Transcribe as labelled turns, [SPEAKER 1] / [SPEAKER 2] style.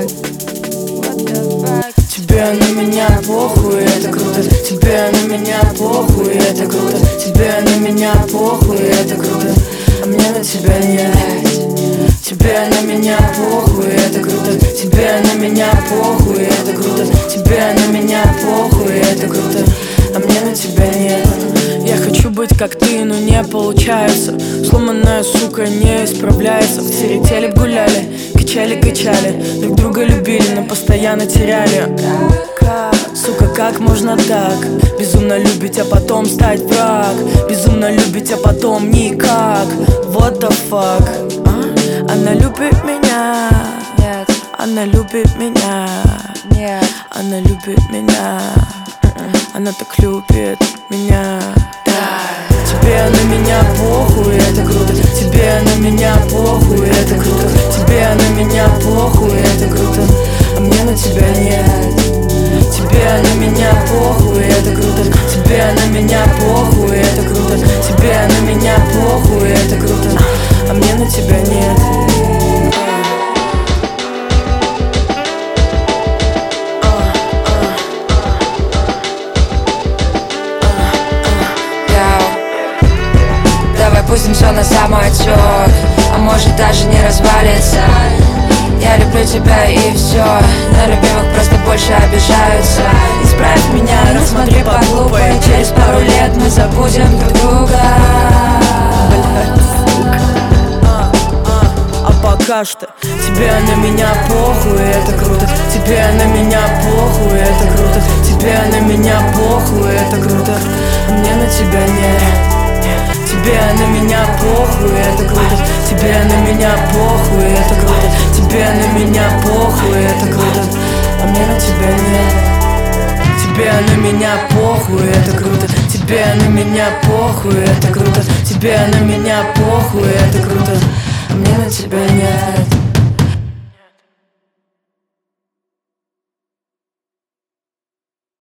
[SPEAKER 1] Тебе на меня похуй, это круто. Тебе на меня похуй, это круто. Тебе на меня похуй, это круто. А мне на тебя нет. Тебе на меня похуй, это круто. Тебе на меня похуй, это круто. Тебе на меня похуй, это круто. А мне на тебя нет. Я хочу быть как ты, но не получается. Сломанная сука не исправляется. Все летели, гуляли, качали, друг друга любили, но постоянно теряли. Сука, как можно так? Безумно любить, а потом стать враг. Безумно любить, а потом никак. What the fuck? Она любит меня.
[SPEAKER 2] Нет.
[SPEAKER 1] Она любит меня.
[SPEAKER 2] Нет.
[SPEAKER 1] Она любит меня. Она так любит меня. Тебе на меня похуй, это круто. Тебе на меня похуй, это круто. Тебе на меня похуй, это круто. А мне на тебя нет. Тебе на меня похуй, это круто. Тебе на меня похуй, это круто. Тебе на меня похуй, это круто. А мне на тебя нет.
[SPEAKER 2] Давай пустим все на самотек, а может даже не развалится. Я люблю тебя и все. На любимых просто больше обижаются. Исправь меня, рассмотри по-глупо, и через пару лет мы забудем друг друга.
[SPEAKER 1] А пока что тебе на меня похуй, это круто. Тебе на меня похуй, это круто. Тебе на меня похуй, это круто. А мне на тебя нет. Тебе на меня похуй, это круто. Тебе на меня похуй, это круто. Тебе на меня похуй, это круто. А мне на тебя нет. Тебе на меня похуй, это круто. Тебе на меня похуй, это круто. Тебе на меня похуй, это круто. А мне на тебя нет.